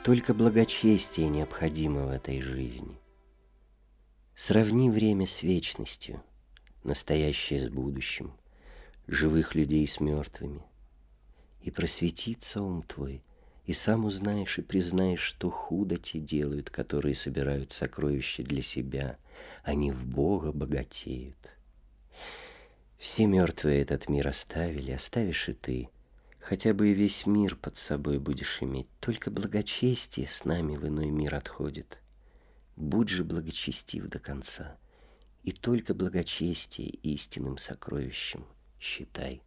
Только благочестие необходимо в этой жизни. Сравни время с вечностью, настоящее с будущим, живых людей с мертвыми. И просветится ум твой, и сам узнаешь и признаешь, что худо те делают, которые собирают сокровища для себя, они в Бога богатеют. Все мертвые этот мир оставили, оставишь и ты. Хотя бы и весь мир под собой будешь иметь, только благочестие с нами в иной мир отходит. Будь же благочестив до конца, и только благочестие истинным сокровищем считай.